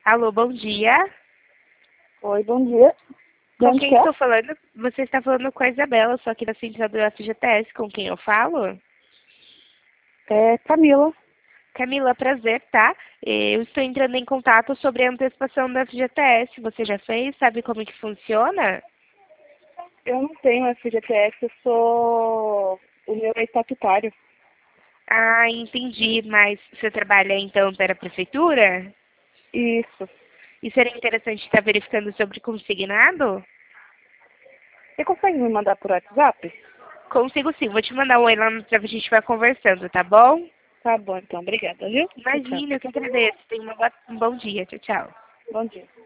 Alô, bom dia. Oi, bom dia. De Com onde quem que é? estou falando? Você está falando com a Isabela, só aqui da central do FGTS. Com quem eu falo? É Camila. Camila, prazer, tá? Eu estou entrando em contato sobre a antecipação do FGTS. Você já fez? Sabe como que funciona? Eu não tenho FGTS, o meu é estatutário. Ah, entendi. Mas você trabalha então para a prefeitura? Isso. E seria interessante estar verificando sobre consignado? Você consegue me mandar por WhatsApp? Consigo sim. Vou te mandar um oi lá pra gente vai conversando, tá bom? Tá bom, então. Obrigada, viu? Tchau, tchau. Imagina, eu que agradeço. Tenha um bom dia. Tchau, tchau. Bom dia.